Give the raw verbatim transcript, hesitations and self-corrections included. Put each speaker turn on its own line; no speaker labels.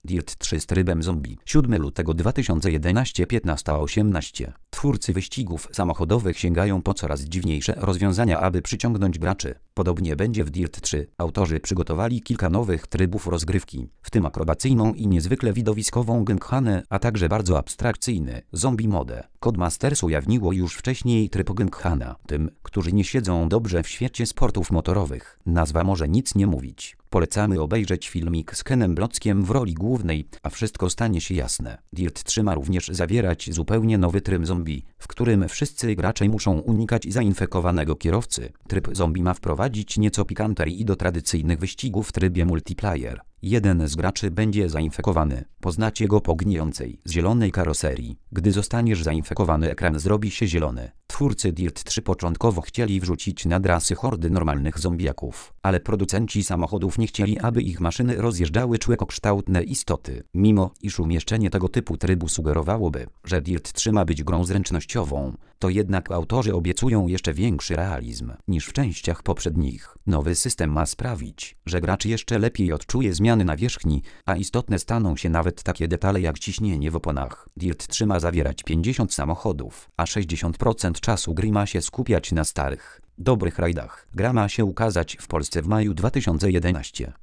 Dirt trzy z trybem zombie. siódmego lutego dwa tysiące jedenastego, piętnasta osiemnaście. Twórcy wyścigów samochodowych sięgają po coraz dziwniejsze rozwiązania, aby przyciągnąć graczy. Podobnie będzie w Dirt trzy. Autorzy przygotowali kilka nowych trybów rozgrywki, w tym akrobacyjną i niezwykle widowiskową Gymkhane, a także bardzo abstrakcyjny Zombie Mode. Codemasters ujawniło już wcześniej tryb Gymkhana. Tym, którzy nie siedzą dobrze w świecie sportów motorowych, nazwa może nic nie mówić. Polecamy obejrzeć filmik z Kenem Blockiem w roli głównej, a wszystko stanie się jasne. Dirt trzy ma również zawierać zupełnie nowy tryb zombie, w którym wszyscy gracze muszą unikać zainfekowanego kierowcy. Tryb zombie ma wprowadzić nieco pikanterii do tradycyjnych wyścigów w trybie multiplayer. Jeden z graczy będzie zainfekowany. Poznacie go po gnijącej, zielonej karoserii. Gdy zostaniesz zainfekowany, ekran zrobi się zielony. Twórcy Dirt trzy początkowo chcieli wrzucić na trasy hordy normalnych zombiaków, ale producenci samochodów nie chcieli, aby ich maszyny rozjeżdżały człekokształtne istoty. Mimo iż umieszczenie tego typu trybu sugerowałoby, że Dirt trzy ma być grą zręcznościową, to jednak autorzy obiecują jeszcze większy realizm niż w częściach poprzednich. Nowy system ma sprawić, że gracz jeszcze lepiej odczuje zmiany nawierzchni, a istotne staną się nawet takie detale jak ciśnienie w oponach. Dirt trzy ma zawierać pięćdziesiąt samochodów, a sześćdziesiąt procent czasu gry ma się skupiać na starych, dobrych rajdach. Gra ma się ukazać w Polsce w maju dwa tysiące jedenastego.